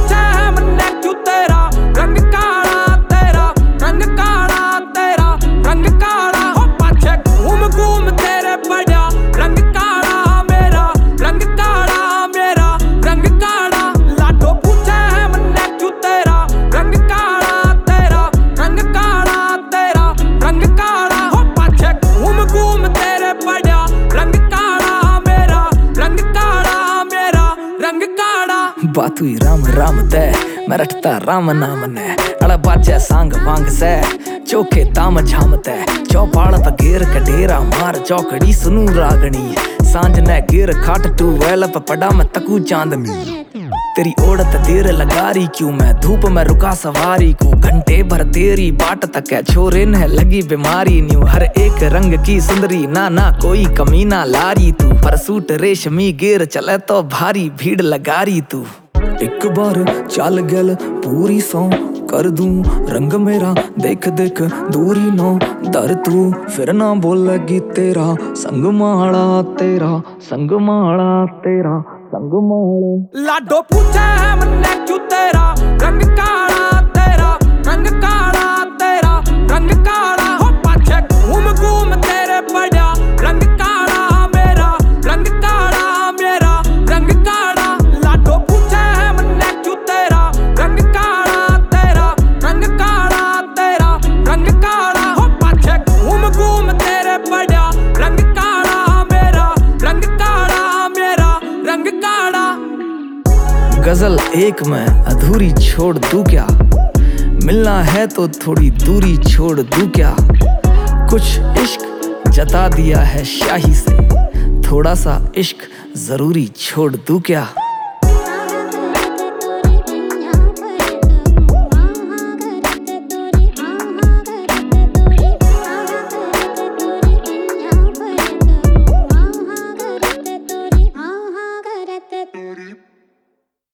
पूछे है मन्ने क्यों तेरा रंग काला, तेरा रंग काला, तेरा रंग काला। हो पाछे घूम घूम तेरे पड़ा रंग काला मेरा, रंग काला मेरा, रंग काला। लाडो पूछे है मन्ने क्यों तेरा रंग काला, तेरा रंग काला, तेरा रंग काला। हो पाछे घूम घूम तेरे पड़ा रंग काला मेरा, रंग काला मेरा, रंग काला। बात हुई राम राम तय, मैं रटता राम नाम ने। अड़ा बाजे सांग वांग से चोखे ताम झाम तय। चौपाड़ पर गेर कडेरा मार चौकड़ी सुनू रागणी। सांझ ने गिर खाट टू वेल पे पड़ा मैं तकू चांदनी। तेरी ओढ़त देर लगारी क्यों मैं धूप में रुका सवारी को। घंटे भर तेरी बाट तक है छोरे ने लगी बीमारी न्यू। हर एक रंग की सुंदरी ना ना कोई कमी ना लारी तू। पर सूट रेशमी गेर चले तो भारी भीड़ लगारी तू। एक बार चल गल पूरी सौ कर दूं रंग मेरा देख देख दूरी नो दर तू। फिर ना बोलेगी तेरा संग माड़ा, तेरा संग माड़ा, तेरा संग माड़ा। लाडो पूछे है मन्ने क्यों तेरा रंग काला, तेरा रंग काला, तेरा रंग काला। हो पाछे घूम घूम तेरे पड़ा रंग काला मेरा, रंग काला मेरा, रंग काला। लाडो पूछे है मन्ने क्यों तेरा रंग काला, तेरा रंग काला, तेरा रंग काला। हो पाछे घूम घूम तेरे पड़ा रंग काला मेरा, रंग काला मेरा, रंग काला। गजल एक मैं अधूरी छोड़ दूं क्या, मिलना है तो थोड़ी दूरी छोड़ दूं क्या। कुछ इश्क जता दिया है शाही से, थोड़ा सा इश्क जरूरी छोड़ दूं क्या।